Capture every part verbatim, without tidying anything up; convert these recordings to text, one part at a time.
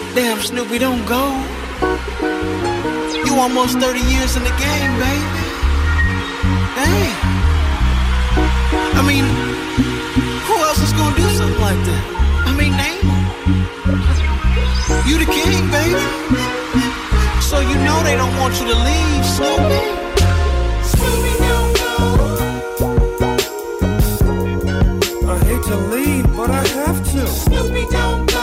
Damn, Snoopy, don't go. You almost thirty years in the game, baby. Damn. I mean, who else is gonna do something like that? I mean, name him. You the king, baby. So you know they don't want you to leave, Snoopy. Snoopy, don't go. I hate to leave, but I have to. Snoopy, don't go.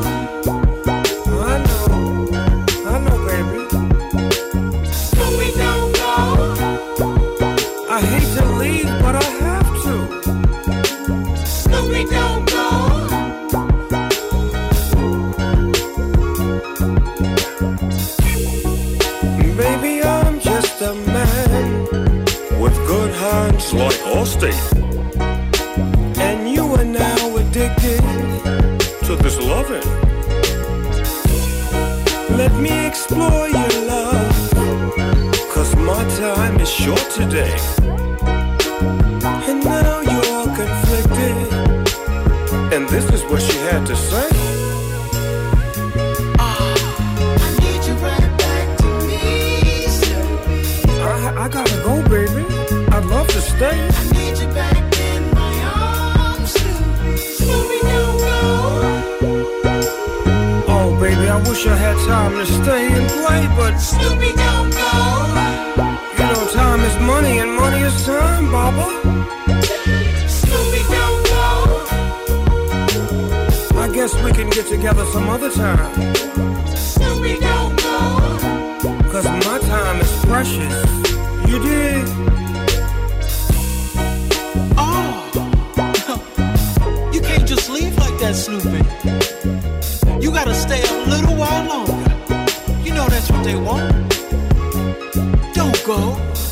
I know, I know, baby. Snoopy, don't go. I hate to leave, but I have to. Snoopy, don't go. Baby, I'm just a man with good hands like Allstate. And you are now addicted to this loving. Let me explore your love, 'cause my time is short today. And now you're conflicted, and this is what she had to say. I need you right back to me, Snoopy. I, I gotta go, baby. I'd love to stay. I need you back in my arms, Snoopy. Snoopy, don't go. Oh, baby, I wish I had time to stay and play, but Snoopy, don't go. you know time is money and money is time, Baba. Snoopy, don't go. I guess we can get together some other time, Snoopy, don't go. 'cause my time is precious. You dig? Oh, you can't just leave like that, Snoopy. You gotta stay a little while longer. You know that's what they want. Don't go.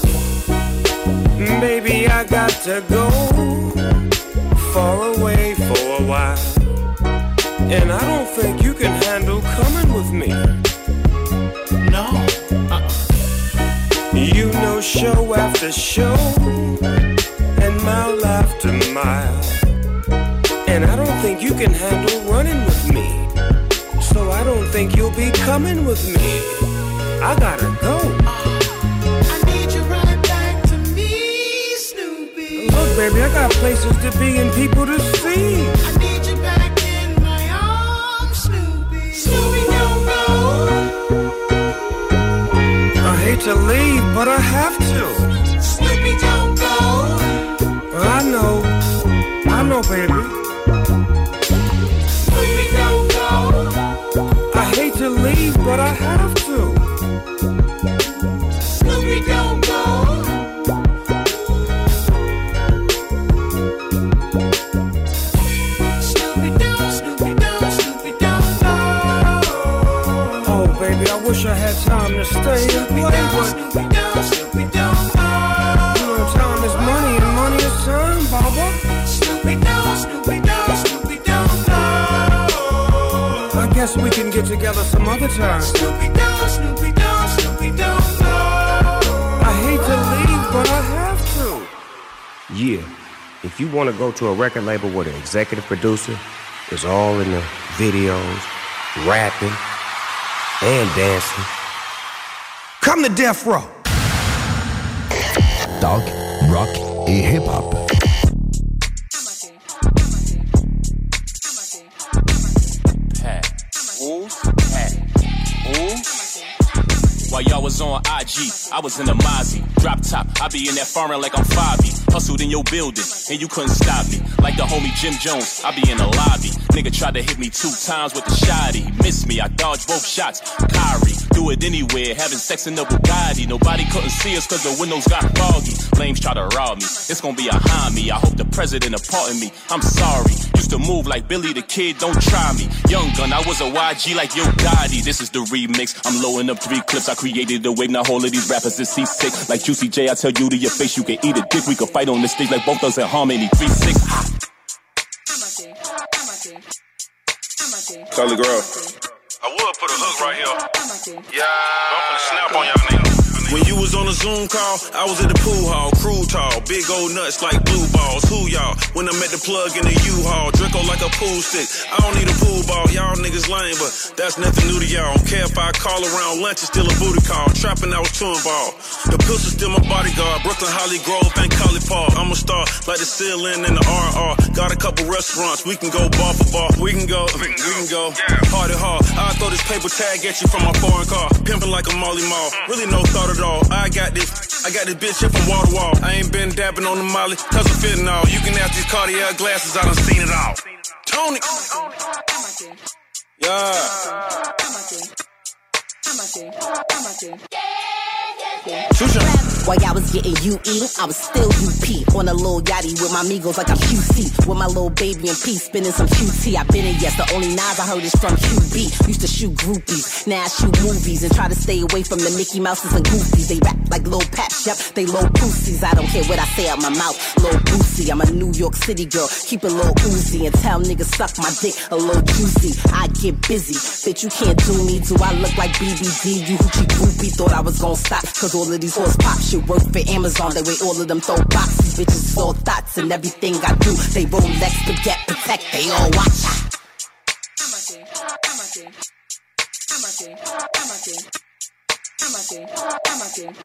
Baby, I got to go far away for a while. And I don't think you can handle coming with me. No. Uh-uh. You know show after show and mile after mile. And I don't think you can handle running with me. So I don't think you'll be coming with me. I gotta go. I need you right back to me, Snoopy. Look, baby, I got places to be and people to see. I need you back in my arms, Snoopy. Snoopy, don't go. I hate to leave, but I have to. Snoopy, don't go. I know, I know, baby. Snoopy, don't go. I hate to leave, but I have to. Snoopy, don't go. Snoopy, don't, Snoopy, don't, Snoopy, don't go. Oh, baby, I wish I had time to stay and play, but Snoopy, don't, Snoopy, don't go. you know time is money and money is time, Baba. Snoopy, don't, Snoopy, don't, Snoopy, don't go. I guess we can get together some other time. Snoopy, don't, Snoopy, don't, Snoopy, don't go. I hate to leave, but I have to. Yeah, if you want to go to a record label where the executive producer is all in the videos, rapping and dancing, come to Death Row. Dog, rock i hiphop. While y'all was on I G, I was in a Mozzie. Drop top, I be in that foreign like I'm Fabi. Hustled in your building, and you couldn't stop me. Like the homie Jim Jones, I be in the lobby. Nigga tried to hit me two times with the shotty. He missed me, I dodged both shots. Kyrie, do it anywhere, having sex in the Bugatti. Nobody couldn't see us cause the windows got foggy. Lames try to rob me, it's gonna be a homie. I hope the president pardon me, I'm sorry. Used to move like Billy the Kid, don't try me. Young gun, I was a Y G like Yo Gotti. This is the remix, I'm loading up three clips. I created the wave, now all of these rappers is seasick. Like Juicy J, I tell you to your face, you can eat a dick. We could fight on the stage like both us in harmony. three six. Curly girl. I would put a hook right here. Yeah. I'm finna snap on y'all niggas. When you was on a Zoom call, I was at the pool hall, crew tall, big old nuts like blue balls. Who y'all? when I'm at the plug in the U-Haul. Draco like a pool stick. I don't need a pool ball, y'all niggas lame, but that's nothing new to y'all. Don't care if I call around lunch, it's still a booty call. Trapping, I was too involved. The pistol's still my bodyguard. Brooklyn, Holly Grove, and Collie Park. I'm a star like the ceiling and the R R. Got a couple restaurants, we can go bar for bar. We can go, we can go, hard and hard. I'll throw this paper tag at you from my foreign car. Pimping like a Molly Mall. Really no thought at all. I got this, I got this bitch here from wall to wall. I ain't been dabbing on the Molly, cause I'm fitting all. You can ask these Cartier glasses, I done seen it all. Tony! Yeah. While y'all was getting U E, I was still U P. On a little yachty with my amigos like I'm Q C. With my little baby in peace, spinning some Q T. I been in, yes, the only knives I heard is from Q B. Used to shoot groupies, now I shoot movies. And try to stay away from the Mickey Mouses and Goofies. They rap like Lil Paps, yep, they low pussies. I don't care what I say out my mouth, Lil Boosie. I'm a New York City girl, keep it Lil Uzi. And tell niggas suck my dick a little juicy. I get busy, bitch, you can't do me. Do I look like B B D? You hoochie groupie thought I was gonna stop, cause all of these horse pop shit work for Amazon. They way all of them throw boxes. Bitches all thoughts and everything I do. They Rolex to get protect. They all watch. I'm a king. I'm a king. I'm a king. I'm a king. I'm a king. I'm a king.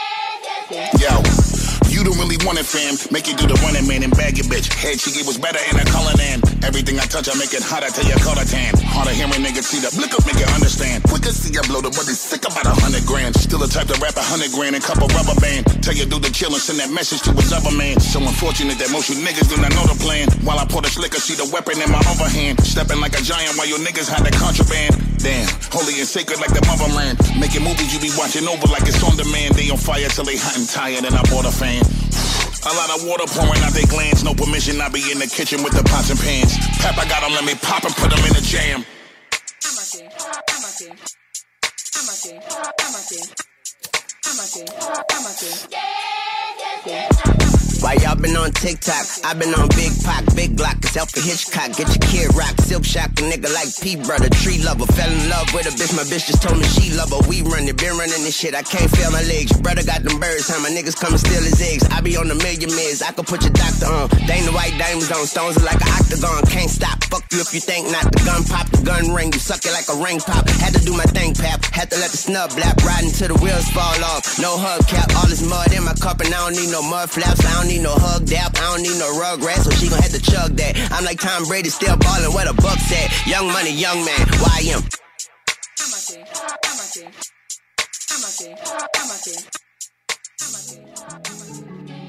Yo, you don't really want it, fam. Make you do the running man and bag your bitch. Head she gave was better in a color than everything I touch. I make it hotter till you color tan. Harder hearing niggas see the blick up, make it understand. Quicker see I blow the money sick about a hundred grand. Still the type to rap a hundred grand and couple rubber band. Tell you do the kill and send that message to his other man. So unfortunate that most you niggas do not know the plan. While I pour the slicker, see the weapon in my other hand. Stepping like a giant while your niggas had the contraband. Damn, holy and sacred like the motherland. Making movies you be watching over like it's on demand. They on fire till they hot and tired and I bought a fan. A lot of water pouring out their glands. No permission, I be in the kitchen with the pots and pans. Papa got them, let me pop and put them in the jam. I'm a king, I'm a king. I'm a king, I'm a king. I'm a king, I'm a king. Yeah, yeah, yeah. While y'all been on TikTok, I been on Big Pac, Big Glock, it's Alfred Hitchcock. Get your kid rock, silk shock, a nigga like P brother, tree lover. Fell in love with a bitch, my bitch just told me she love her. We run it, been running this shit, I can't feel my legs. Brother got them birds, how my niggas come and steal his eggs. I be on a million mids, I could put your doctor on. They ain't the white diamonds on, stones are like an octagon. Can't stop, fuck you if you think not. The gun pop, the gun ring, you suck it like a ring pop. Had to do my thing, pap, had to let the snub blap. Riding till the wheels fall off, no hubcap. All this mud in my cup and I don't need no mud flaps. I don't need no hug dap, I don't need no rugrat, so she gon' have to chug that. I'm like Tom Brady, still ballin' where the buck's at. Young money, young man, Y M. I'm a king, I'm a king. I'm a king, I'm a king. I'm a king, I'm a king.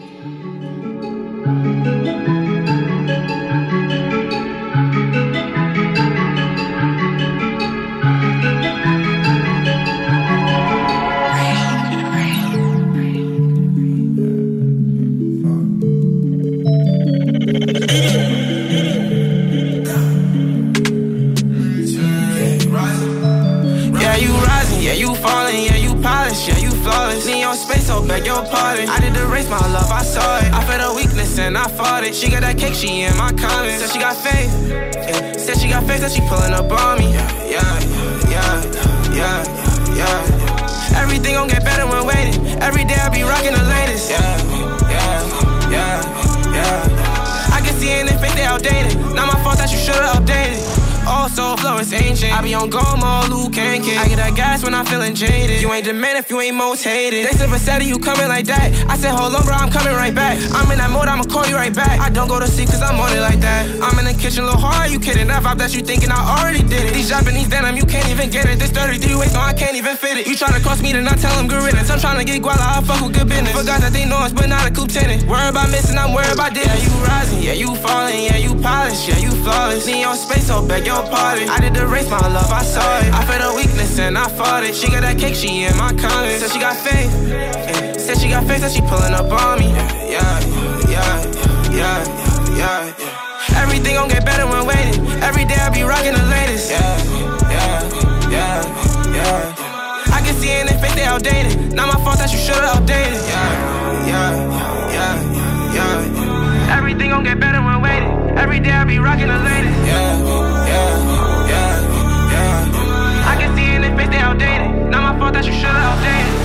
Yeah, you falling, yeah, you polished, yeah, you flawless. Neon space, so beg your pardon. I did erase my love, I saw it. I felt a weakness and I fought it. She got that cake, she in my comments. Said she got faith, yeah. Said she got faith, that she pulling up on me. Yeah, yeah, yeah, yeah, yeah. Everything gon' get better when waiting. Every day I be rocking the latest. Yeah, yeah, yeah, yeah. I can see in their face they outdated. Not my fault that you should've updated. Also, flow is ancient. I be on go mode, Luke and Kid. I get that gas when I'm feeling jaded. You ain't demand if you ain't most hated. They said, Vassetti, you coming like that. I said, hold on, bro, I'm coming right back. I'm in that mode, I'ma call you right back. I don't go to sleep cause I'm on it like that. I'm in the kitchen, little hard, you kidding? That vibe that you thinking I already did it. These Japanese denim, you can't even get it. This thirty-three weight, so I can't even fit it. You tryna cross me, then I tell them good riddance. I'm tryna get guala, I fuck with good business. Forgot that they know us, but not a coupe tenant. Worry about missing, I'm worried about this. Yeah, you rising, yeah, you falling, yeah, you polished, yeah, you flawless. Neon space, so beg your pardon. I did erase my love, I saw it. I felt a weakness and I fought it. She got that cake, she in my comments. Said she got faith, yeah. Said she got faith, that she pulling up on me. Yeah, yeah, yeah, yeah, yeah. Everything gon' get better when waiting. Every day I be rocking the latest. Yeah, yeah, yeah, yeah. I can see in their face they outdated. Not my fault that you should've updated. Yeah, yeah, yeah, yeah. Everything gon' get better when waiting. Every day I be rocking the latest. Yeah, yeah, yeah, yeah. I can see in their face they outdated. Not my fault that you should've updated.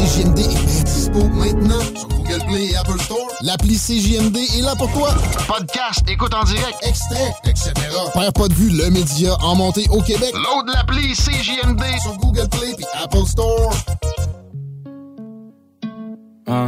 C J M D est dispo maintenant sur Google Play et Apple Store. L'appli C J M D est là pour toi. Podcast, écoute en direct, extrait, et cetera. Père pas de vue, le média en montée au Québec. Load l'appli C J M D sur Google Play et Apple Store. Uh.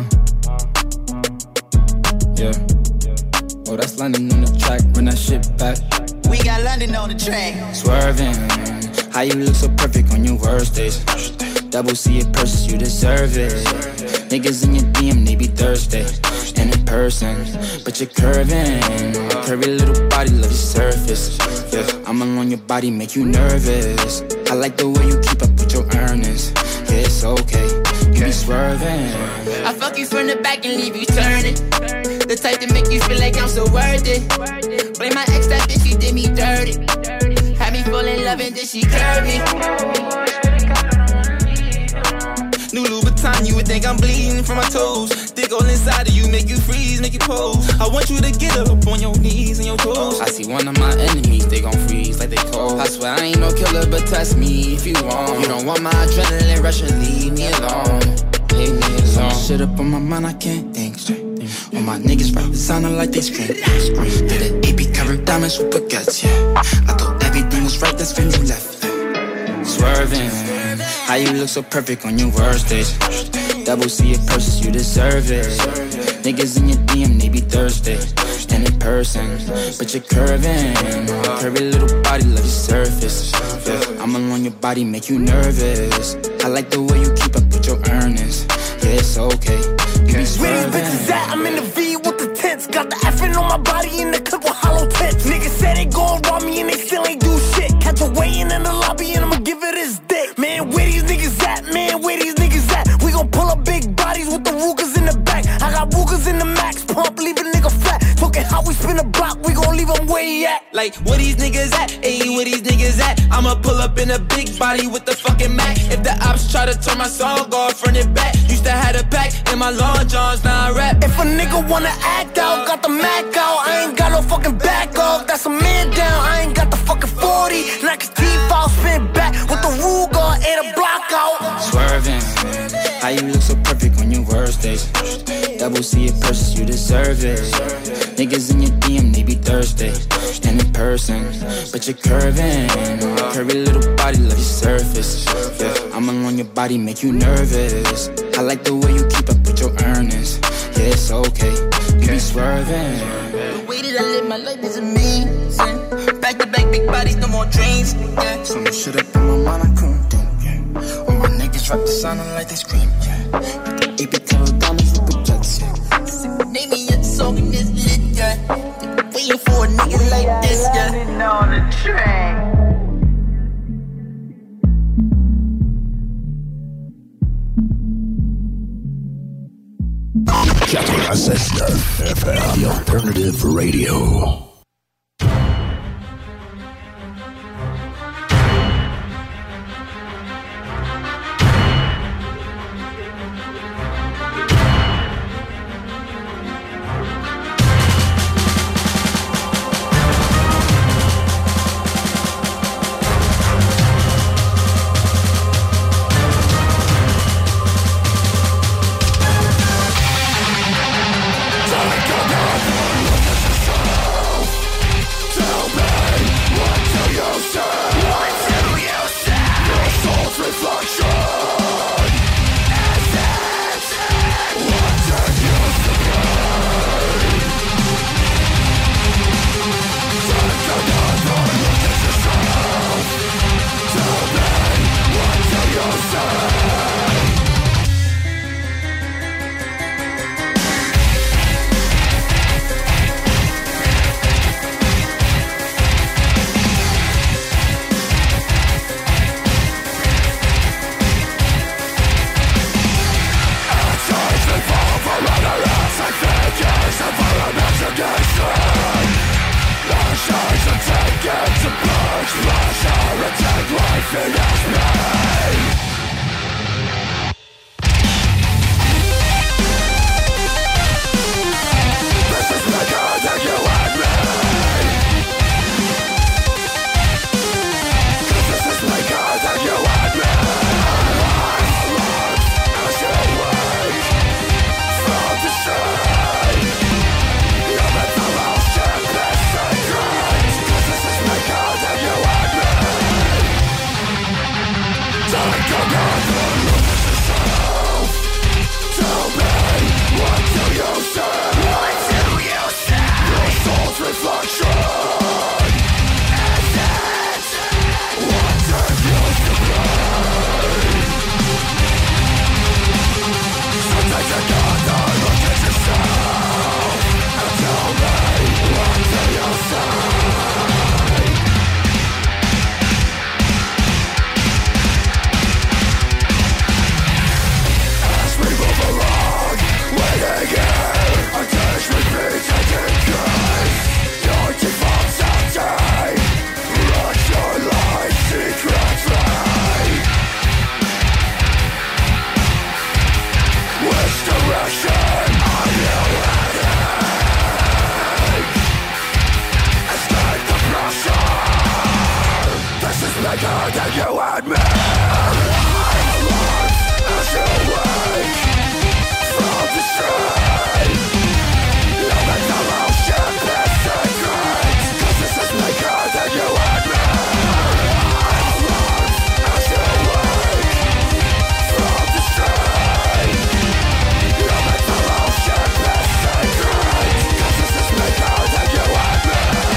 Yeah. Oh, that's London on the track. Run that shit back. We got London on the track. Swerving. How you look so perfect on your worst days. Double C it purses, you deserve it. Niggas in your D M, they be thirsty. And in person, but you're curving. Curvy little body, love your surface. Yeah, I'm alone your body, make you nervous. I like the way you keep up with your earnings. Yeah, it's okay, you be swerving. I fuck you from the back and leave you turning. The type to make you feel like I'm so worth it. Blame my ex, that bitch, she did me dirty. Had me fall in love and then she curved me. New Louboutin, you would think I'm bleeding from my toes. Dick all inside of you, make you freeze, make you pose. I want you to get up on your knees and your toes. I see one of my enemies, they gon' freeze like they cold. I swear I ain't no killer, but test me if you want. You don't want my adrenaline rush and leave me alone. Leave me alone. Shit up on my mind, I can't think straight. All my niggas rap sounding like they scream. Did it A P covered diamonds with baguettes, yeah. I thought everything was right, that's when you left. Swerving. How you look so perfect on your worst days. Double C it purses, you deserve it. Niggas in your D M, they be thirsty. And in person, but you're curving. Curvy little body, love your surface. Yeah, I'm alone your body, make you nervous. I like the way you keep up with your earnings. Yeah, it's okay, you be swerving. Where these bitches at? I'm in the V with the tents. Got the effing on my body in the clip with hollow tits. Niggas said they gon' rob me and they still ain't do shit. Catch a weighing in the lobby and I'ma give it his dick. Man, where these niggas at? Man, where these niggas at? We gon' pull up big bodies with the Rugas in the back. I got Rugas in the max pump, leave a nigga flat. Talking how we spin a block, we gon' leave them where he at. Like, where these niggas at? Ayy, where these niggas at? I'ma pull up in a big body with the fucking Mac. If the ops try to turn my song off, front and back. Used to have a pack in my long johns, now I rap. If a nigga wanna act out, got the Mac out. I ain't got no fucking back off, that's a man down. I ain't got the fucking forty. Knock his teeth out, spin back with the Ruger and a block out. Swerving. How you look so perfect on your worst days. Double C it purses, you deserve it. Niggas in your D M, they be thirsty. And in person, but you're curving. Curvy little body, love your surface. Yeah, I'm alone your body, make you nervous. I like the way you keep up with your earnings. Yeah, it's okay, you be swerving. The way that I live my life is amazing. Back to back, big bodies, no more dreams. Yeah. Some shit up in my mind, I couldn't think. Yeah. All my niggas rap the sounding like they scream. Yeah. Got the A P covered diamonds with the jets. Yeah. Name me a song in this lit, yeah. Waiting for a nigga like this, yeah. On the track. quatre-vingt-seize neuf F M, The Alternative Radio. maker than you and me. As you wake from the street, you make the motion disintegrate. Cause this is maker than you and me. As you wake from the street, you make the motion disintegrate. Cause this is maker than you and me.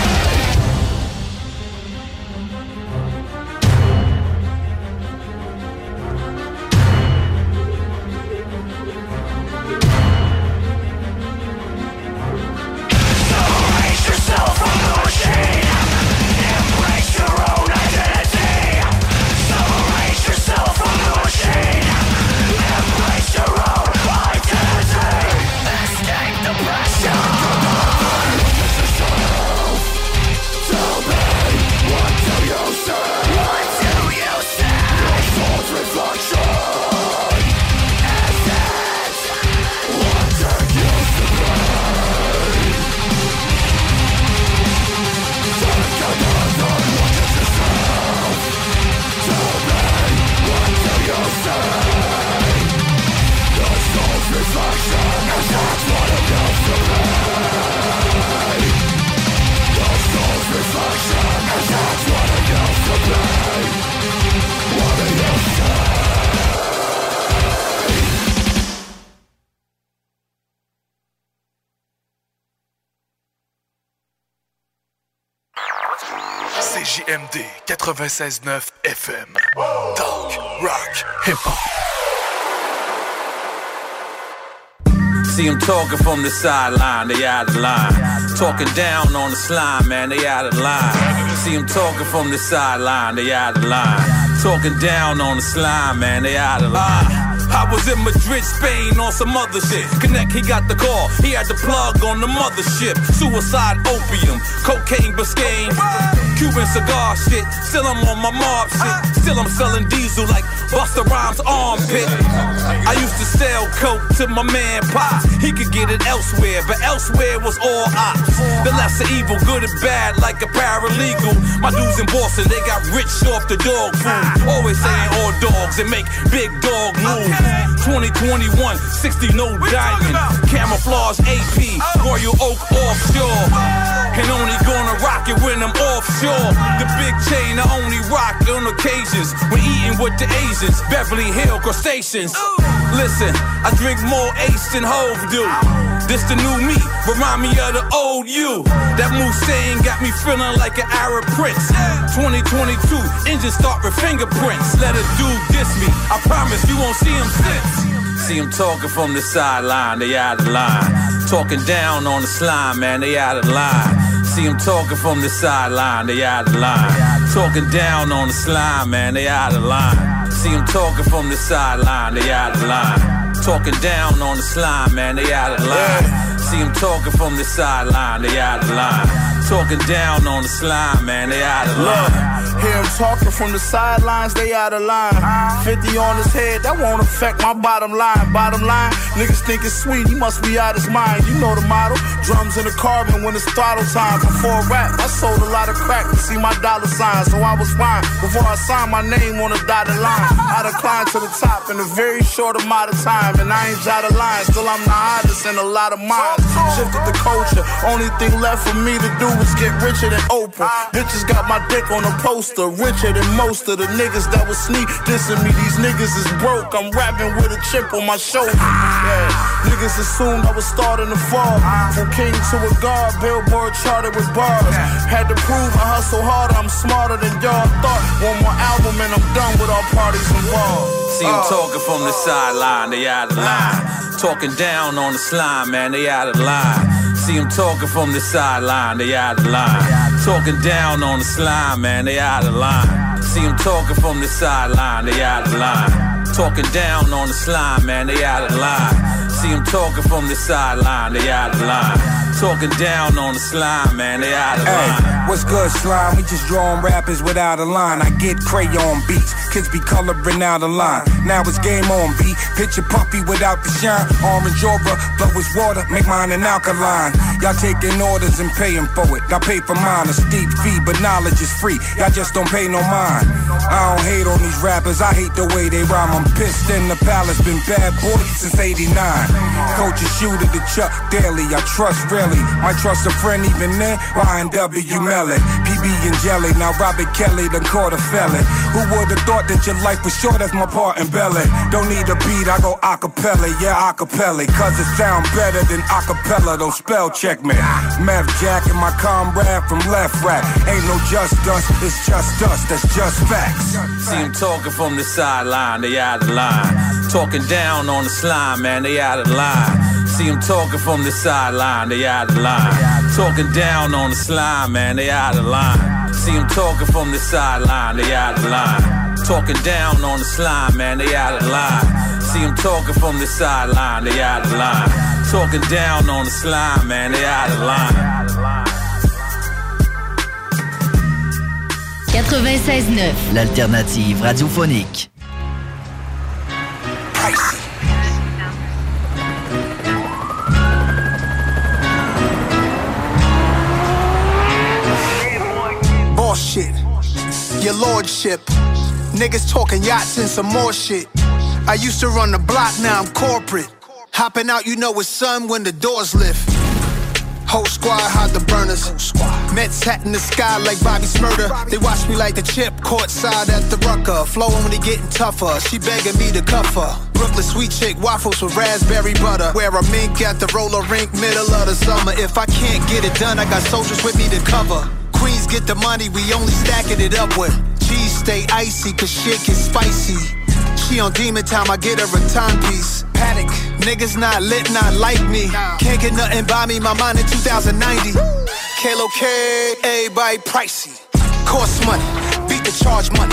C J M D quatre-vingt-seize neuf F M. Talk, rock, hip-hop. See them talking from the sideline, they out of line. Talking down on the slime, man, they out of line. See them talking from the sideline, they out of line. Talking down on the slime, man, they out of line. I was in Madrid, Spain on some other shit. Connect, he got the call, he had the plug on the mothership. Suicide, opium, cocaine, Biscayne, Cuban cigar shit. Still I'm on my mob shit. Still I'm selling diesel like Busta Rhymes armpit. I used to sell coke to my man Pop. He could get it elsewhere, but elsewhere was all ops. The lesser evil, good and bad like a paralegal. My dudes in Boston, they got rich off the dog food. Always saying all dogs and make big dog moves. twenty twenty-one, sixty no diamond. Camouflage A P, Royal Oak offshore. And only gonna rock it when I'm offshore. The big chain I only rock on occasions when eating with the Asians. Beverly Hill crustaceans. Listen, I drink more Ace than Hove do. This the new me, remind me of the old you. That Musain got me feeling like an Arab prince. twenty twenty-two, engine start with fingerprints. Let a dude diss me, I promise you won't see him since. See him talking from the sideline, they out of line. Talking down on the slime, man, they out of line. See him talking from the sideline, they out of line. Talking down on the slime, man, they out of line. See him talking from the sideline, they out of line. Talking down on the slime, man, they out of line. See him talking from the sideline, they out of line. Talking down on the slime, man, they out of line. Hear him talking from the sidelines, they out of line. fifty on his head, that won't affect my bottom line. Bottom line, niggas think it's sweet, he must be out his mind. You know the model, drums in the carbon when it's throttle time. Before rap, I sold a lot of crack to see my dollar sign, so I was fine. Before I signed my name on a dotted line, I declined to the top in a very short amount of time. And I ain't jotted lines, still I'm the hottest in a lot of minds. Shifted the culture, only thing left for me to do is get richer than Oprah. Bitches got my dick on a poster, richer than most of the niggas that was sneak dissing me. These niggas is broke, I'm rapping with a chip on my shoulder. Yeah, niggas assumed I was starting to fall. From king to a god, Billboard charted with bars. Had to prove I hustle harder, I'm smarter than y'all thought. One more album and I'm done with all parties involved. See him uh, talking from the sideline, they out of line. Talking down on the slime, man, they out of line. See him talking from the sideline, they out of line. Talking down on the slime, man, they out of line. See him talking from the sideline, they out of line. Talking down on the slime, man, they out of line. See him talking from the sideline, they out of line. Talking down on the slime, man, they out of line. Hey, what's good, slime? We just drawing rappers without a line. I get crayon beats, kids be coloring out a line. Now it's game on, B. Picture puppy without the shine. Orange aura, blow his water, make mine an alkaline. Y'all taking orders and paying for it. I pay for mine, a steep fee, but knowledge is free. Y'all just don't pay no mind. I don't hate on these rappers, I hate the way they rhyme. I'm pissed in the palace, been bad boy since eighty-nine. Coach a shooter to Chuck Daly, I trust really. Might trust a friend even then, Ryan W. Mellon. P B and Jelly, now Robert Kelly done caught a felon. Who would've thought that your life was short as my part in Belly? Don't need a beat, I go acapella, yeah acapella. Cause it sound better than acapella, don't spell check me. Math Jack and my comrade from Left Rack. Ain't no just us, it's just us, that's just facts. See him talking from the sideline, they out of line. Talking down on the slime, man, they out of line. See him talking from the sideline, they out of line. Talking down on the slime, man, they out of line. See him talking from the sideline, they out of line. Talking down on the slime, man, they out of line. See him talking from the sideline, they out of line. Talking down on the slime, man, they out of line. quatre-vingt-seize neuf, l'alternative radiophonique. Boss shit, your lordship. Niggas talking yachts and some more shit. I used to run the block, now I'm corporate. Hopping out, you know it's sun when the doors lift. Whole squad hide the burners. Mets hat in the sky like Bobby Smurder. They watch me like the chip, courtside at the Rucker. Flowing when they getting tougher. She begging me to cuff her. Brooklyn sweet chick, waffles with raspberry butter. Wear a mink at the roller rink, middle of the summer. If I can't get it done, I got soldiers with me to cover. Queens get the money, we only stacking it up with. Cheese stay icy, cause shit get spicy. She on demon time, I get her a timepiece. Panic, niggas not lit, not like me. Can't get nothing by me, my mind in two thousand ninety. Kalo K, everybody pricey. Cost money, beat the charge money.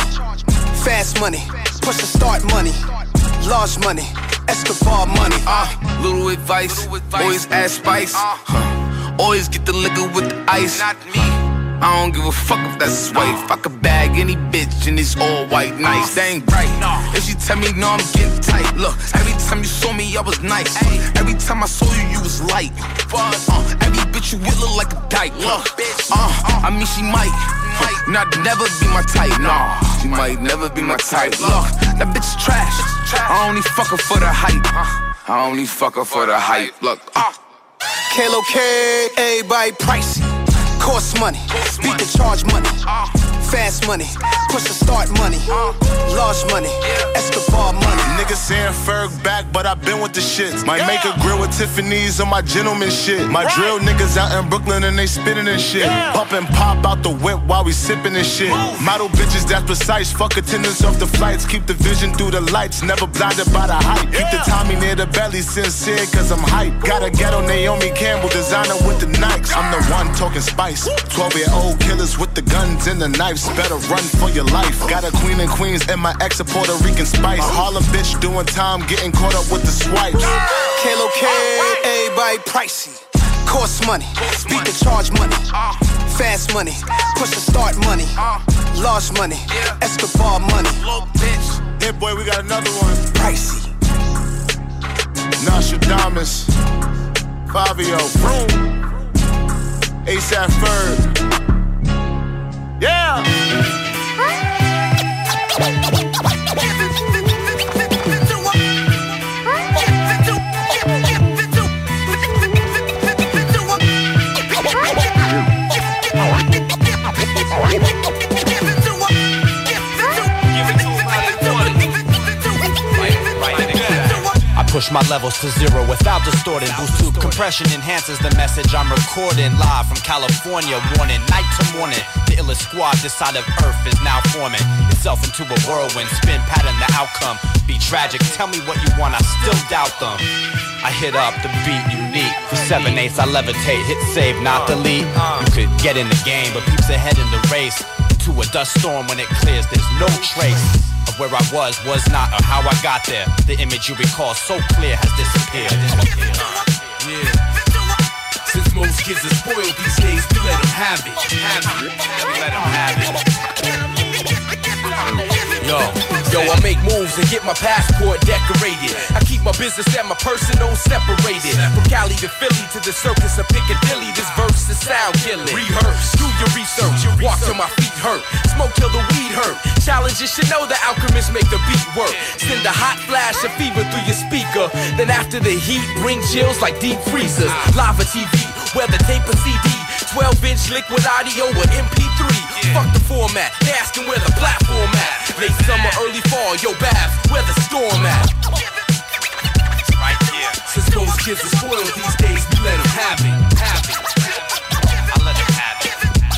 Fast money, push the start money. Large money, Escobar money. Uh, little advice, always add spice. Huh. Always get the liquor with the ice. Not me. I don't give a fuck if that's wife. I could bag any bitch and it's all white nice. That ain't right. If she tell me no, I'm getting tight. Look, every time you saw me, I was nice. Every time I saw you, you was light. Uh, every bitch you with look like a dyke. Look, uh, I mean she might, not never be my type. Nah, she might never be my type. Look, that bitch is trash. I only fuck her for the hype. I only fuck her for the hype. Look, uh. Kalo K, everybody pricey. Cost money, beat the charge money. Fast money, push the start money. Large money, Escobar money. Niggas saying Ferg back, but I been with the shits. Might make a grill with Tiffany's on my gentleman shit. My right. drill niggas out in Brooklyn and they spittin' and shit. Yeah. Pop and pop out the whip while we sippin' and shit. Move. Model bitches that's precise, fuck attendance off the flights. Keep the vision through the lights, never blinded by the hype. Yeah. Keep the Tommy near the belly, sincere cause I'm hype. Got a ghetto Naomi Campbell designer with the Nikes. I'm the one talking spice. twelve year old killers with the guns and the knives. Better run for your life. Got a queen and queens and my ex a Puerto Rican spice. Harlem bitch doing time, getting caught up with the swipes. Kalo K, everybody pricey. Cost money, beat the charge money. Fast money, push the start money. Large money, Escobar money. Hey boy, we got another one. Pricey. Nostradamus, Fabio, Vroom, ASAP Ferg. Yeah! Push my levels to zero without distorting. Boost tube compression enhances the message I'm recording. Live from California, warning, night to morning. The illest squad this side of Earth is now forming itself into a whirlwind. Spin pattern, the outcome be tragic. Tell me what you want, I still doubt them. I hit up the beat unique. For seven eighths I levitate, hit save, not delete. You could get in the game, but peeps ahead in the race. To a dust storm when it clears, there's no trace of where I was, was not, or how I got there. The image you recall so clear has disappeared. Yeah. Since Since most kids are spoiled these days, we let them have it. Have it. We let them have it. Yo, yo, I make moves and get my passport decorated. I keep my business and my personal separated. From Cali to Philly to the circus of Piccadilly, this verse is sound killing. Rehearse, do your research, walk till my feet hurt, smoke till the weed hurt. Challengers should know the alchemists make the beat work. Send a hot flash of fever through your speaker. Then after the heat, bring chills like deep freezers. Lava T V, weather tape and C D, twelve inch liquid audio or M P three. Fuck the format, they asking where the platform at. Late summer, early fall, yo Babs, where the storm at? Right here. Since most kids are spoiled these days, we let them have it. Have it. I let them have it.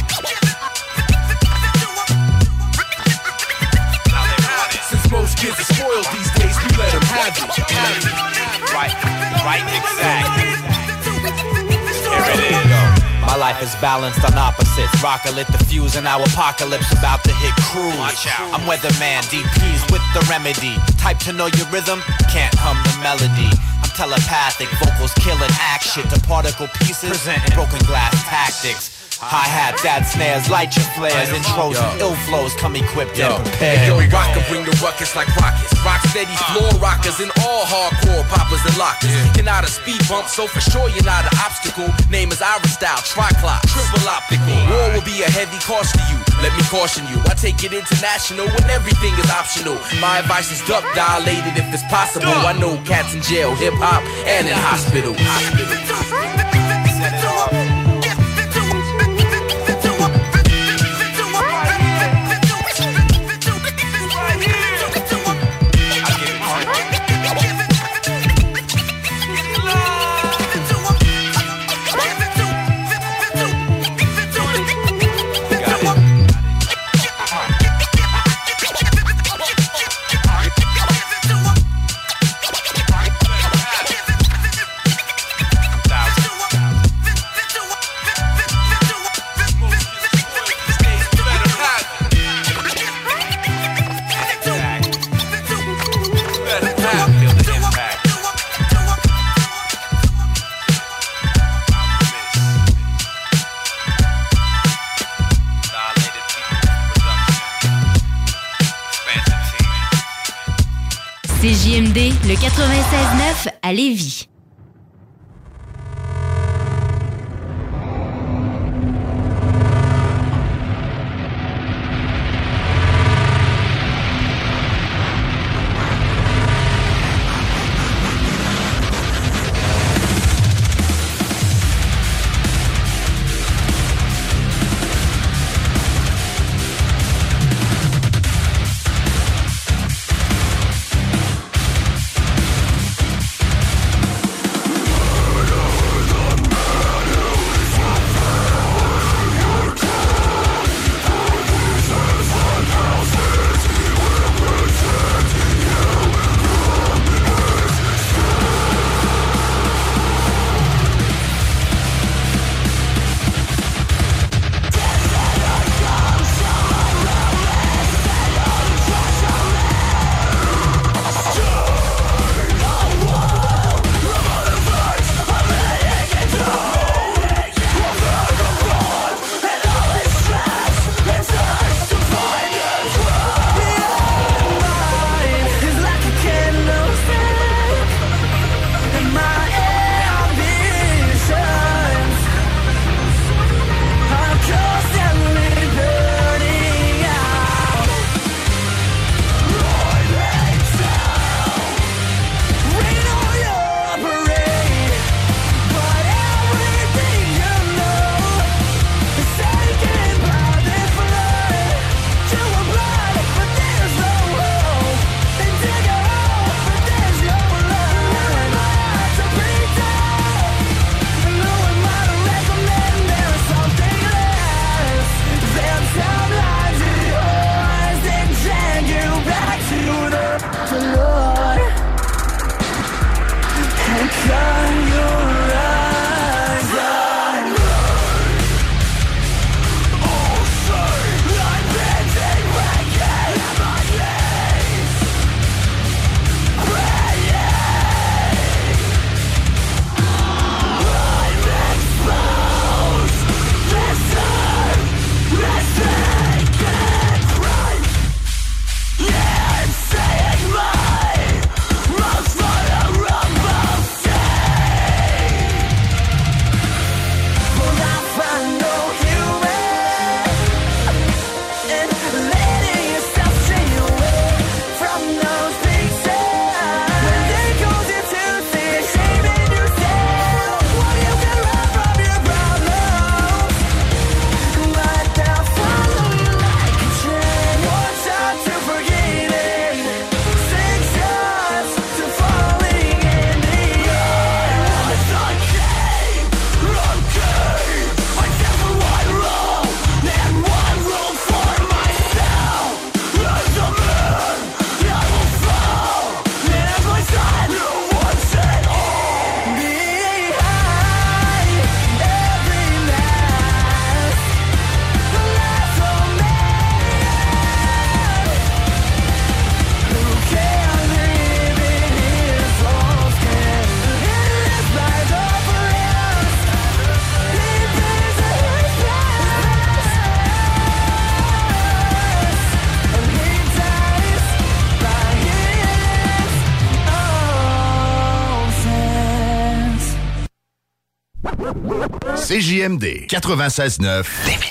Since most kids are spoiled these days, we let them have it. Have it. Right, right, exactly. Here it is. My life is balanced on opposites. Rocker lit the fuse and our apocalypse about to hit cruise. I'm weatherman, D Ps with the remedy. Type to know your rhythm, can't hum the melody. I'm telepathic, vocals killing action to particle pieces, presenting broken glass tactics. Hi-hat, dad snares, light your flares, intros and ill flows come equipped yo. and prepared. Yo, rocker bring the ruckus like rockets. Rock steady floor rockers and all hardcore poppers and lockers. Yeah. You're not a speed bump, so for sure you're not an obstacle. Name is Style, Triclock, triple optical. War will be a heavy cost to you. Let me caution you, I take it international when everything is optional. My advice is duck dilated if it's possible. I know cats in jail, hip hop, and in hospital. C J M D, le quatre-vingt-seize neuf à Lévis. C J M D quatre-vingt-seize neuf Lévis.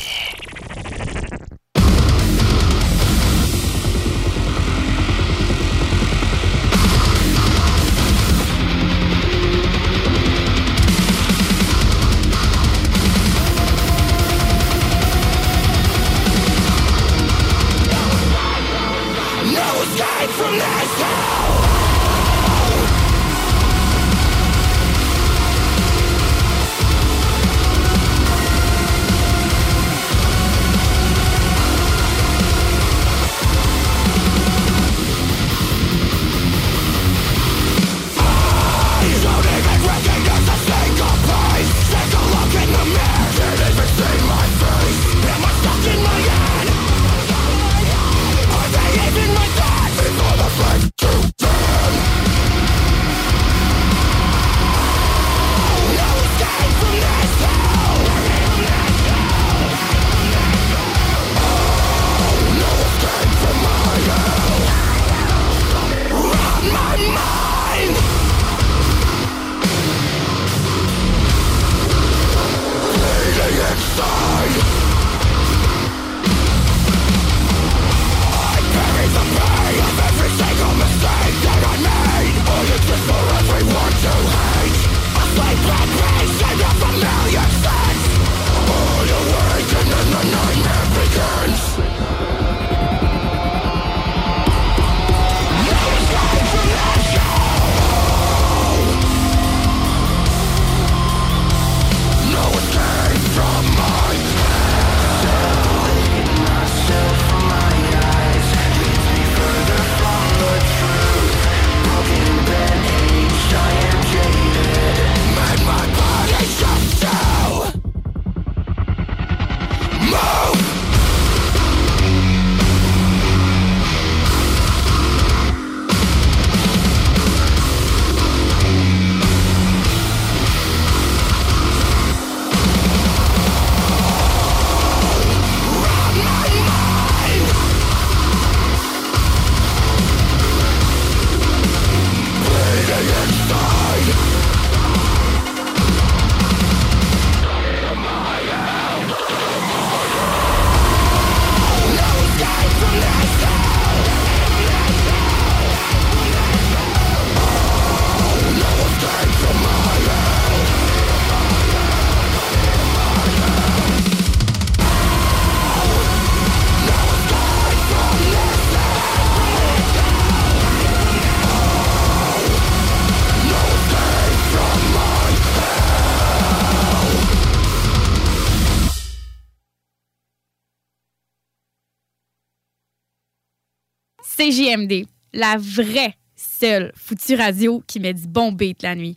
C J M D, la vraie seule foutue radio qui met du bon beat la nuit.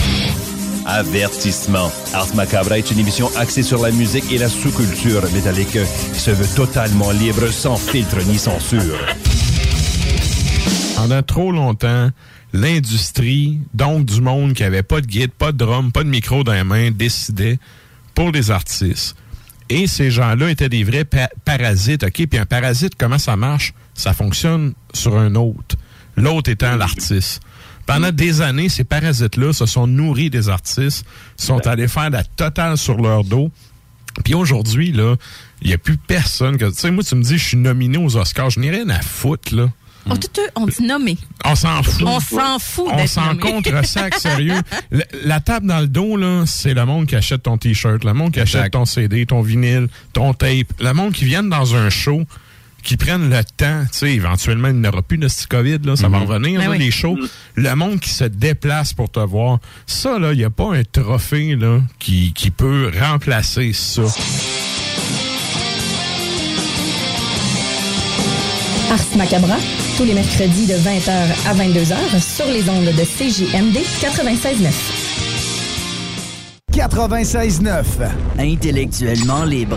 Avertissement. Ars Macabra est une émission axée sur la musique et la sous-culture métallique qui se veut totalement libre, sans filtre ni censure. Pendant trop longtemps, l'industrie, donc du monde qui avait pas de guide, pas de drum, pas de micro dans les mains, décidait pour les artistes. Et ces gens-là étaient des vrais pa- parasites, OK? Puis un parasite, comment ça marche? Ça fonctionne sur un autre. L'autre étant l'artiste. Pendant des années, ces parasites-là se sont nourris des artistes, sont allés faire la totale sur leur dos. Puis aujourd'hui, là, il n'y a plus personne que... Tu sais, moi, tu me dis, je suis nominé aux Oscars. Je n'ai rien à foutre, là. On, tout, on dit nommé. On s'en fout. On s'en fout On d'être s'en nommé. contre-sac, sérieux. La, la table dans le dos, là, c'est le monde qui achète ton T-shirt, le monde qui achète exact. ton C D, ton vinyle, ton tape. Le monde qui vient dans un show, qui prennent le temps, tu sais, éventuellement, il n'y aura plus de ce COVID, là, ça mm-hmm. va revenir, là, oui. les shows. Mm-hmm. Le monde qui se déplace pour te voir. Ça, là, il n'y a pas un trophée, là, qui, qui peut remplacer ça. Ars Macabra, tous les mercredis de vingt heures à vingt-deux heures sur les ondes de C J M D quatre-vingt-seize neuf. quatre-vingt-seize neuf. Intellectuellement libre.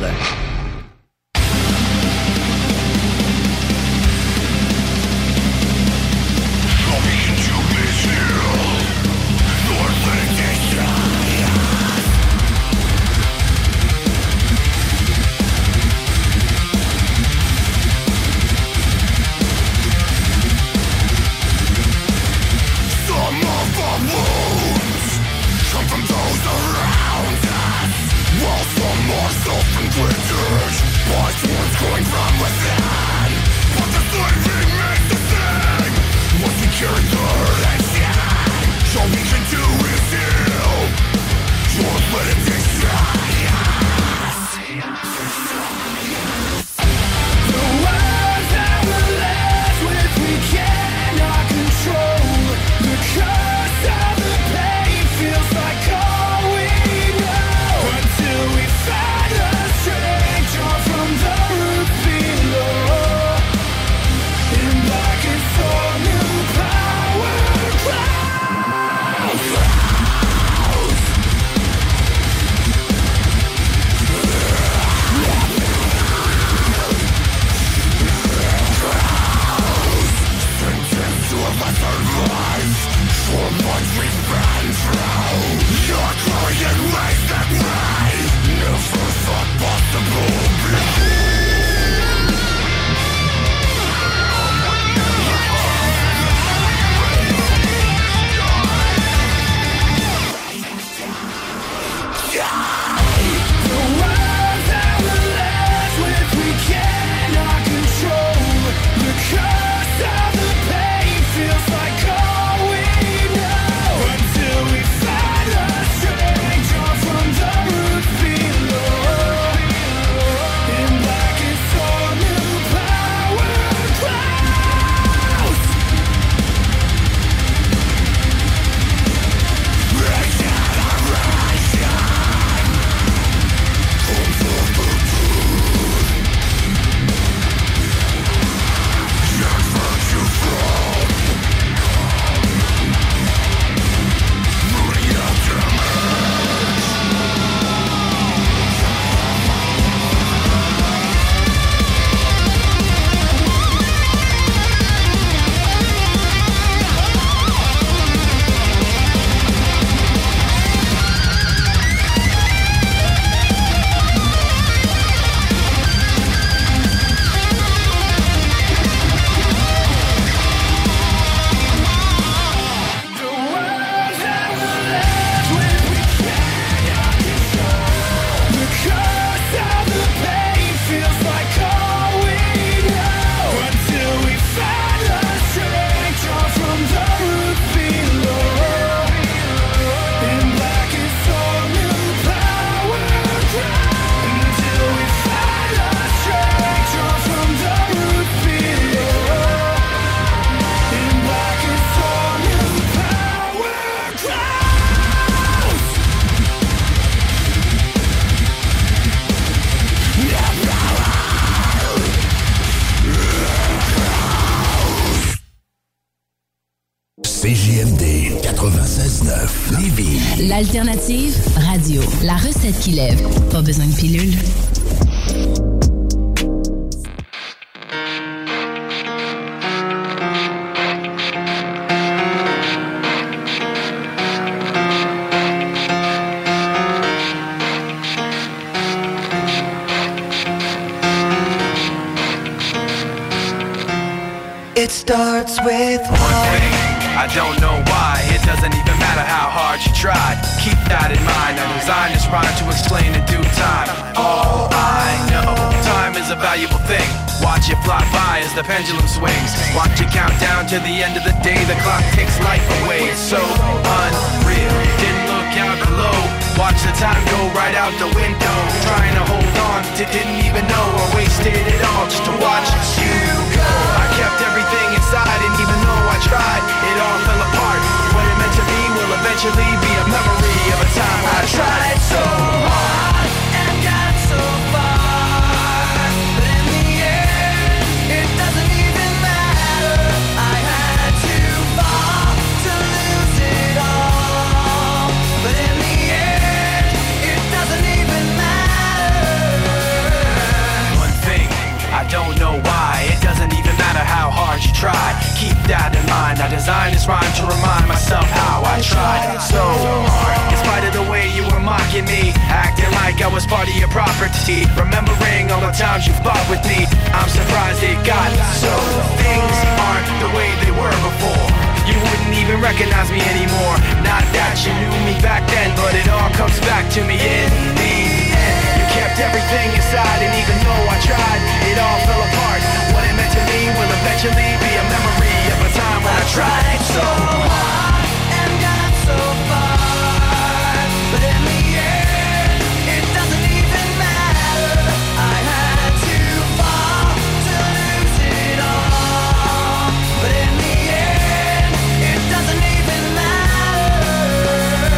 Some of the wounds come from those around us. C J M D quatre-vingt-seize neuf Lévis. L'alternative radio. La recette qui lève. Pas besoin de pilule. It starts with one thing. I don't know why. It doesn't even matter how hard you tried. Keep that in mind. I designed this rhyme to explain in due time. All I know, time is a valuable thing. Watch it fly by as the pendulum swings. Watch it count down to the end of the day. The clock takes life away. It's so unreal. Didn't look out below. Watch the time go right out the window. Trying to hold on to didn't even know I wasted it all just to watch you go. I kept everything inside, and even though I tried, it all fell apart. What it meant to be will eventually be a memory of a time I tried so hard and got so far, but in the end, it doesn't even matter. I had to fall to lose it all, but in the end, it doesn't even matter. One thing, I don't know why, it doesn't even matter how hard you try. Keep that in mind. I designed this rhyme to remind myself how I tried so hard. In spite of the way you were mocking me, acting like I was part of your property, remembering all the times you fought with me, I'm surprised it got so. Things aren't the way they were before. You wouldn't even recognize me anymore. Not that you knew me back then, but it all comes back to me in the end. You kept everything inside, and even though I tried, it all fell apart. What it meant to me will eventually be a memory of a time when I tried so hard and got so far, but in the end, it doesn't even matter. I had to fall to lose it all, but in the end, it doesn't even matter.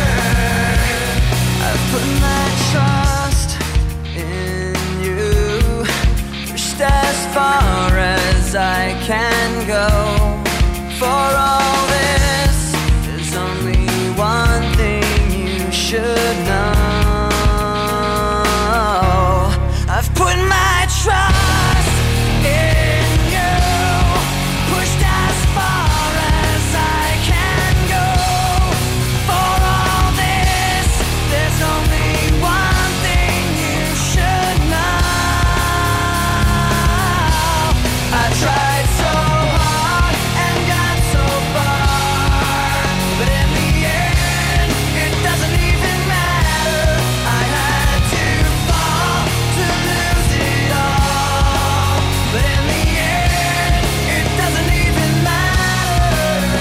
I put my trust in you, pushed as far as I can go. For all this, there's only one thing you should know. I've put my trust in you, pushed as far as I can go. For all this, there's only one thing you should know. I tried so hard and got so far, but in the end, it doesn't even matter. I had to fall to lose it all, but in the end, it doesn't even matter.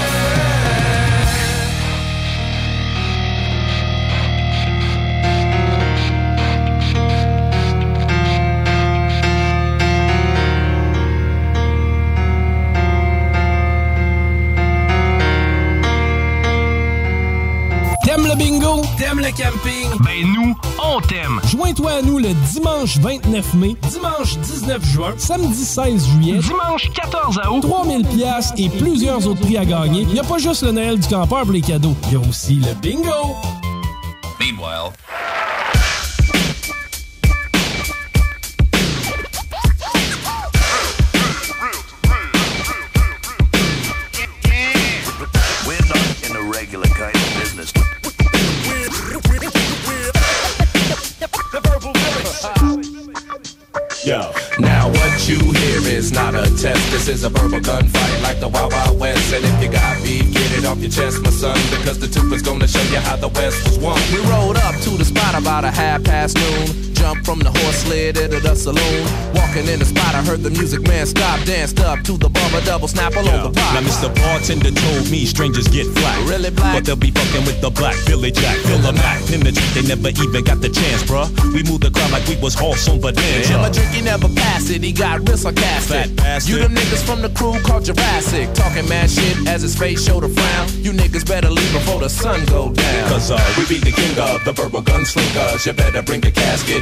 T'aimes le bingo? T'aimes le camping? Ben nous, on t'aime! Joins-toi à nous le dimanche vingt-neuf mai, dimanche dix-neuf juin, samedi seize juillet, dimanche quatorze août, trois mille piastres et plusieurs autres prix à gagner. Il n'y a pas juste le Noël du campeur pour les cadeaux, il y a aussi le bingo! Meanwhile... We're not in a regular kind of business. Yo. Now what you hear is not a test. This is a verbal gunfight like the Wild Wild West. And if you got beef, get it off your chest, my son, because the tooth is gonna show you how the West was won. We rolled up to the spot about a half past noon. Jumped from the horse sled into the saloon. Walking in the spot, I heard the music man stop. Danced up to the bumper double snap all over pop. Now Mister Bartender told me strangers get flat. Really black? But they'll be fucking with the black Billy Jack, Bill Mac. Penetrate, they never even got the chance, bruh. We moved the crowd like we was horse on bonanza. Yeah, my drink, he never passed it, he got real sarcastic. You them niggas from the crew called Jurassic. Talking mad shit as his face showed a frown. You niggas better leave before the sun go down. Cause uh, we be the king of the verbal gunslingers. You better bring a casket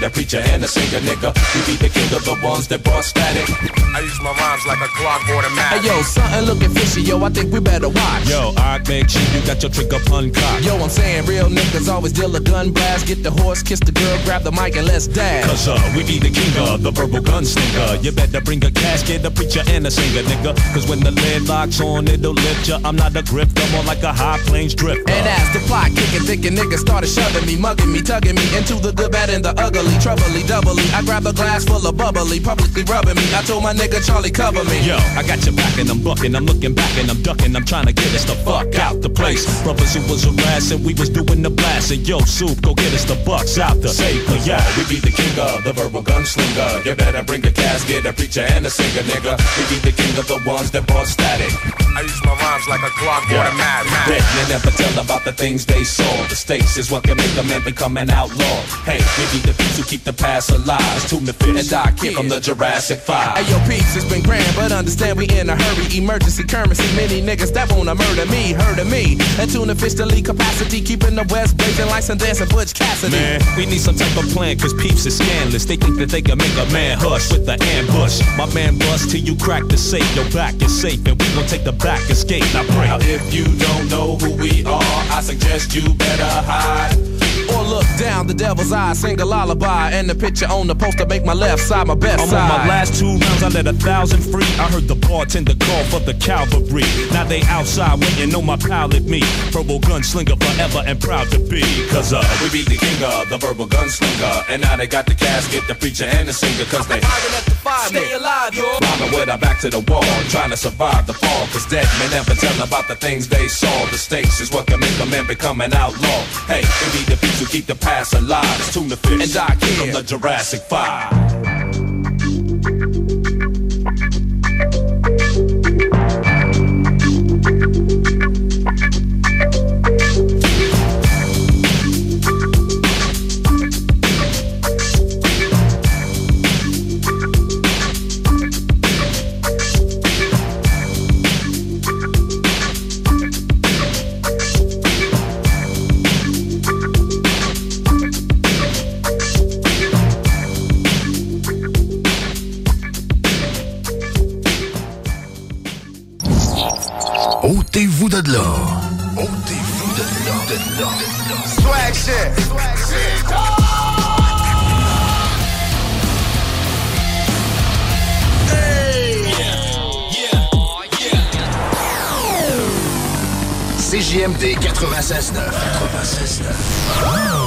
a preacher and a singer, nigga. We be the king of the ones that brought static. I use my rhymes like a Glock automatic. Hey yo, something looking fishy, yo, I think we better watch. Yo, I make sure you got your trigger uncocked. Yo, I'm saying real niggas always deal a gun blast. Get the horse, kiss the girl, grab the mic and let's dash. Cause uh, we be the king of the verbal gunslinger. You better bring a casket, a preacher and a singer, nigga. Cause when the lid locks on, it'll lift ya. I'm not a grifter, more like a high plains drifter. And as the plot kicking, thinking niggas started shoving me, mugging me, tugging me into the good, bad, and the ugly, troubly, doubly. I grab a glass full of bubbly, publicly rubbing me. I told my nigga Charlie cover me. Yo, I got your back and I'm bucking, I'm looking back and I'm ducking. I'm trying to get us the fuck out the place. Brothers who was harassing, we was doing the blasting. Yo, Soup, go get us the bucks out the safe. Yeah, we be the king of the verbal gunslinger. You better bring a casket, a preacher and a singer, nigga. We be the king of the ones that brought static. I use my rhymes like a Glock yeah. automatic. Bet you never tell about the things they saw. The stakes is what can make a man become an outlaw. Hey, we be the beats who keep the past alive. It's Tune the Fish and Doc Kid from the Jurassic Five. Hey yo, peace, it's been grand, but understand we in a hurry. Emergency currency, many niggas that wanna murder me, heard of me. And Tune the Fish to lead capacity, keeping the West blazing like some dancing Butch Cassidy. Man, we need some type of plan, cause peeps is scandalous. They think that they can make a man hush with the ambush. My man bust till you crack the safe. Your back is safe, and we gon' take the back escape. Now break. Now if you don't know who we are, I suggest you better hide. Or look down the devil's eye, sing a lullaby, and the picture on the poster make my left side my best I'm side. On my last two rounds, I let a thousand free. I heard the bartender call for the cavalry. Now they outside waiting on my pilot me. Verbal gunslinger forever and proud to be. Cause uh, we be the king of the verbal gunslinger. And now they got the casket, the preacher and the singer. Cause they stay alive, yo. Rhyming with our back to the wall, trying to survive the fall. Cause dead men never tell about the things they saw. The stakes is what can make a man become an outlaw. Hey, we be the beats who keep the past alive. It's Tune the Fish and Doc Kid from the Jurassic Five. Ôtez-vous de là. Ôtez-vous de là, de là, de là. Swag shit. Swag shit. Hey! Yeah, yeah, yeah. C J M D quatre-vingt-seize neuf. quatre-vingt-seize neuf.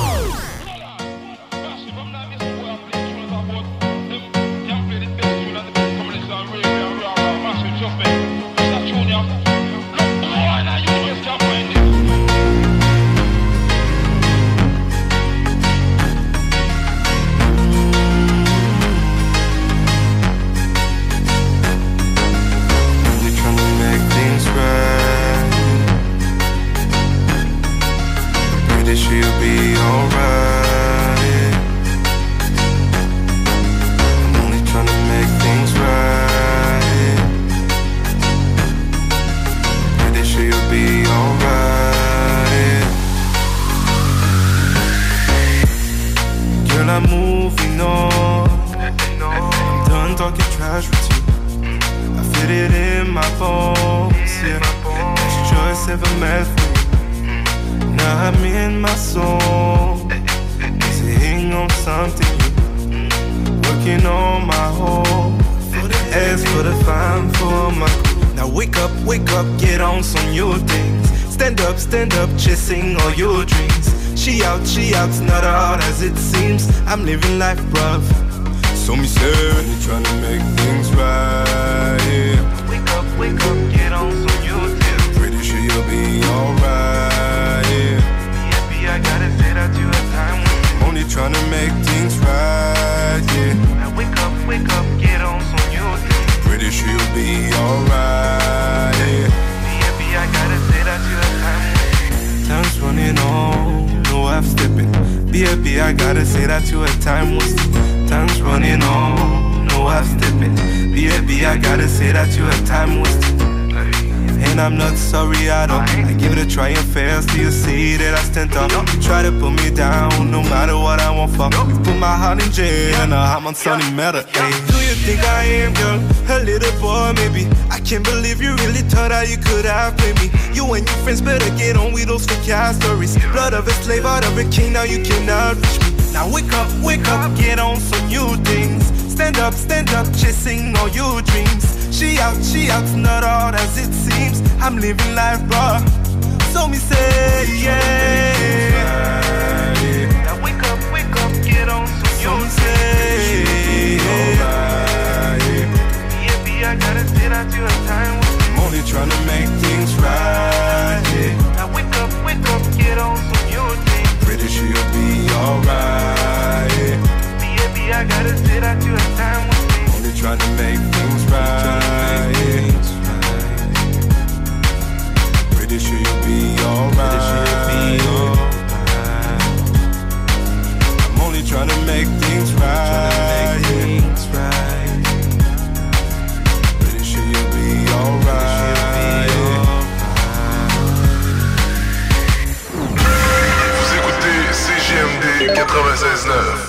I'm living life rough. So me say, when you tryna make things right, yeah. Wake up, wake up, get on some new tips. Pretty sure you'll be alright, yeah. Baby, I gotta say that you had time with me. Only tryna make things right, yeah. Now wake up, wake up, get on some new tips. Pretty sure you'll be alright, yeah. Baby, I gotta say that you had time with me. Time's running on, no half stepping. Baby, I gotta say that you had time was time's running on, no half stepping. Baby, I gotta say that you had time was and I'm not sorry at all. I give it a try and fail, still you see that I stand tall. You try to put me down, no matter what I won't fall. You put my heart in jail, and now I'm on Sunny Matter. Ay. Do you think I am, girl? A little boy, maybe. I can't believe you really thought that you could have played me. You and your friends better get on with those fake ass stories. Blood of a slave, heart of a king, now you cannot reach me. Now wake up, wake up, get on some new things. Stand up, stand up, chasing all your dreams. She out, she out's not all as it seems. I'm living life, bro. So me say, yeah. Now wake up, wake up, get on some new things. Baby, I gotta sit out your time with me. I'm only trying to make things right. Now wake up, wake up, get on some new things. Pretty sure you'll be alright. Baby, I gotta sit out your time with me. Only trying to make things right. Pretty sure you'll be alright. I'm only trying to make things right. Pretty sure you'll be alright. Vous écoutez C J M D quatre-vingt-seize neuf.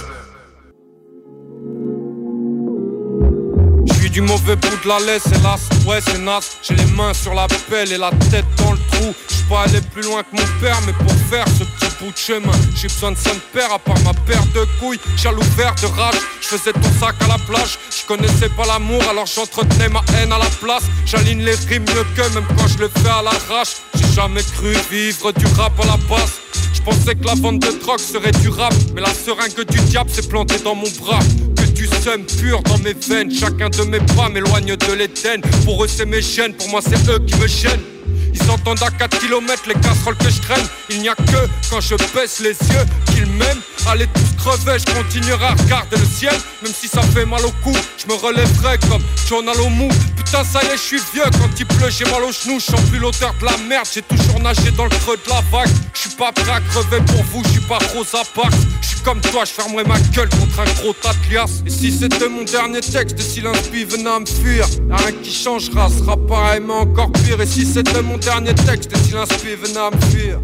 Du mauvais bout de la laisse, hélas, ouais c'est naze. J'ai les mains sur la pelle et la tête dans le trou. J'suis pas allé plus loin que mon père, mais pour faire ce petit bout de chemin, j'ai besoin de son père à part ma paire de couilles. Jaloux vert de rage, j'faisais ton sac à la plage. J'connaissais pas l'amour, alors j'entretenais ma haine à la place. J'aligne les rimes mieux que même quand je le fais à l'arrache. J'ai jamais cru vivre du rap à la base. J'pensais que la vente de drogue serait durable, mais la seringue du diable s'est plantée dans mon bras. Du seum pur dans mes veines, chacun de mes pas m'éloigne de l'Éden. Pour eux c'est mes chaînes, pour moi c'est eux qui me gênent. Ils entendent à quatre kilomètres les casseroles que je traîne. Il n'y a que quand je baisse les yeux qu'ils m'aiment. Allez tous crever, je continuerai à regarder le ciel. Même si ça fait mal au cou, je me relèverai comme John Alomou. Putain ça y est, je suis vieux, quand il pleut j'ai mal aux genoux. Je sens plus l'odeur de la merde, j'ai toujours nagé dans le creux de la vague. Je suis pas prêt à crever pour vous, je suis pas Rosa Parks. Je suis comme toi, je fermerai ma gueule contre un gros tas de liasses. Et si c'était mon dernier texte, et si l'inspi venait à me fuir, y'a rien qui changera, sera pareil mais encore pire. Et si c'était mon dernier texte, et si l'inspi venait à me fuir.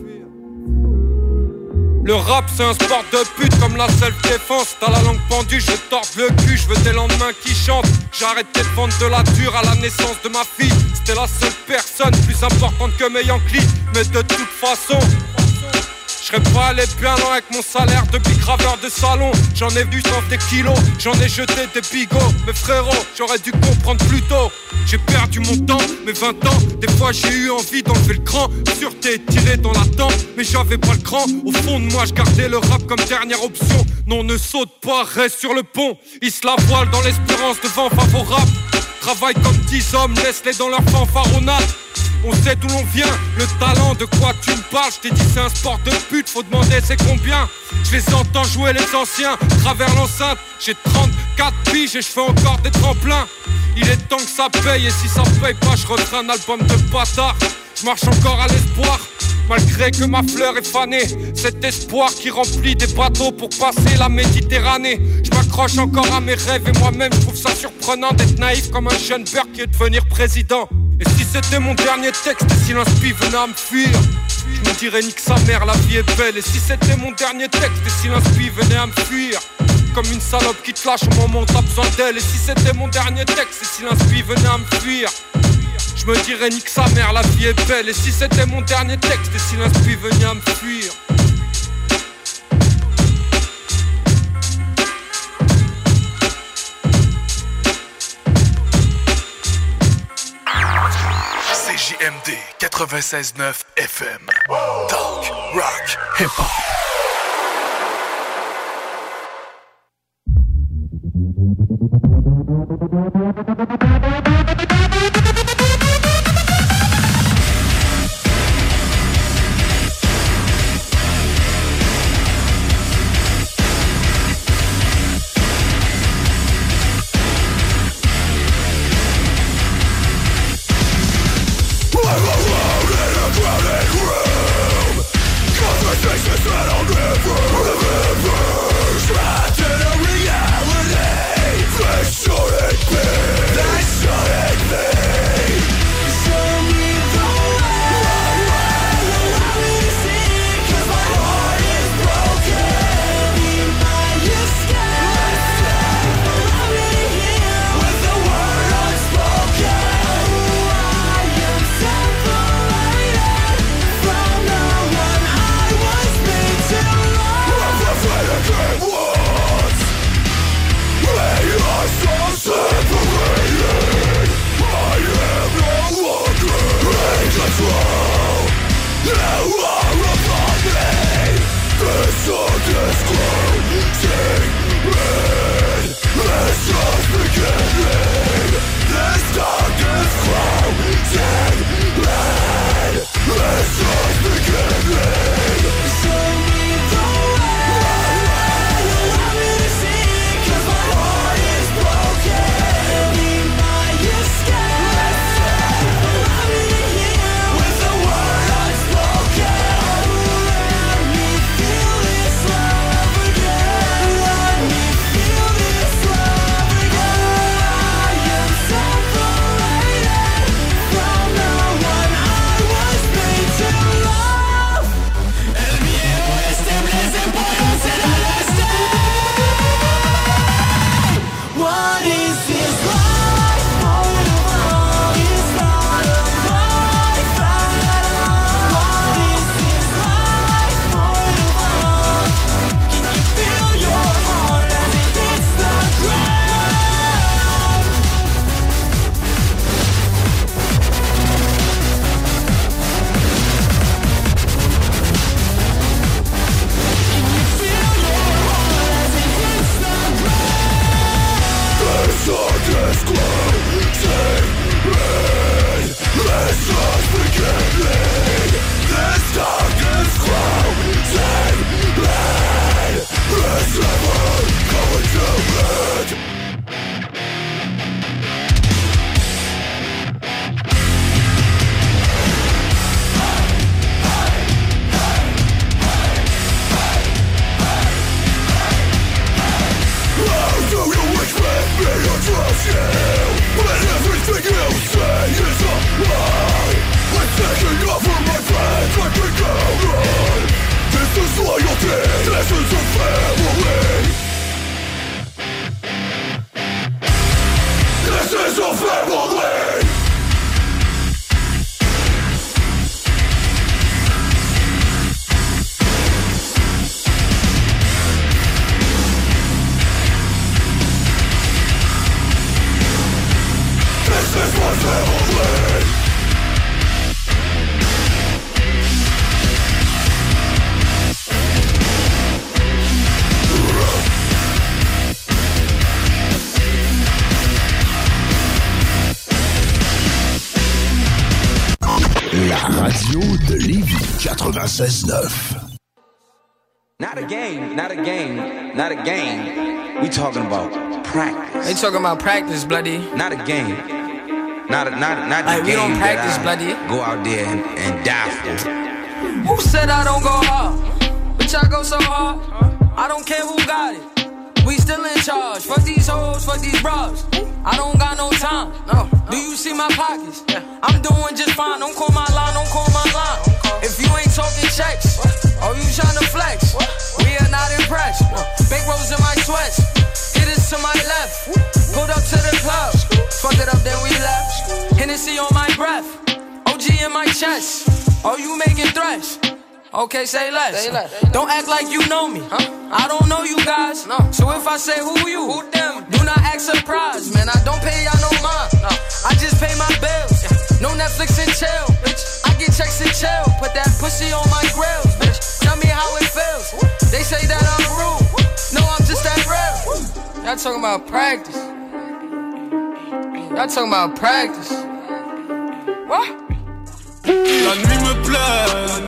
Le rap c'est un sport de pute comme la self-défense. T'as la langue pendue, je torde le cul, je veux des lendemains qui chantent. J'ai arrêté de vendre de la dure à la naissance de ma fille. C'était la seule personne plus importante que mes Yankees. Mais de toute façon, je serais pas allé bien loin avec mon salaire de bigraveur de salon. J'en ai vu sans des kilos, j'en ai jeté des bigots. Mais frérot, j'aurais dû comprendre plus tôt. J'ai perdu mon temps, mes vingt ans. Des fois j'ai eu envie d'enlever le cran. Sûreté tiré dans la dent, mais j'avais pas le cran. Au fond de moi je gardais le rap comme dernière option. Non ne saute pas, reste sur le pont. Ils se la voilent dans l'espérance de vent favorable. Travaille comme dix hommes, laisse-les dans leur fanfaronnade. On sait d'où l'on vient, le talent, de quoi tu me parles. Je t'ai dit c'est un sport de pute, faut demander c'est combien. Je les entends jouer les anciens, travers l'enceinte. J'ai trente-quatre piges et je fais encore des tremplins. Il est temps que ça paye et si ça paye pas, je refais un album de bâtard. Je marche encore à l'espoir, malgré que ma fleur est fanée. Cet espoir qui remplit des bateaux pour passer la Méditerranée. Je m'accroche encore à mes rêves et moi-même je trouve ça surprenant d'être naïf comme un jeune beurre qui veut devenir président. Et si c'était mon dernier texte et si l'inspi venait à me fuir, je me dirais nique sa mère, la vie est belle. Et si c'était mon dernier texte et si l'inspi venait à me fuir, comme une salope qui te lâche au moment où t'as besoin d'elle. Et si c'était mon dernier texte et si l'inspi venait à me fuir, je me dirais nique sa mère, la vie est belle. Et si c'était mon dernier texte et si l'inspi venait à me fuir. C J M D quatre-vingt-seize neuf F M. Talk, rock, hip-hop. Conversations that Radio de Lévis quatre-vingt-seize neuf. Not a game, not a game, not a game. We talking about practice. They talking about practice, bloody. Not a game. Not a, not not like, the we game don't practice, that I bloody. Go out there and, and die for. Who said I don't go hard? Bitch, I go so hard. I don't care who got it. We still in charge. Fuck these hoes, fuck these bras. I don't got no time. No. Do you see my pockets? I'm doing just fine. Don't call my line, don't call my line. If you ain't talking checks, oh, you tryna flex? We are not impressed. Big rolls in my sweats. Hit us to my left. Pulled up to the club. Fuck it up, then we left. Hennessy on my breath. O G in my chest. Oh, you making threats? Okay, say less. Say less. Don't act like you know me. Huh? I don't know you guys. No. So if I say who you, who them? Do not act surprised, man. I don't pay y'all no mind. No. I just pay my bills. Yeah. No Netflix and chill, bitch. I get checks and chill. Put that pussy on my grills, bitch. Tell me how it feels. They say that I'm rude. No, I'm just that real. Y'all talking about practice. Y'all talking about practice. What? La nuit me plaît.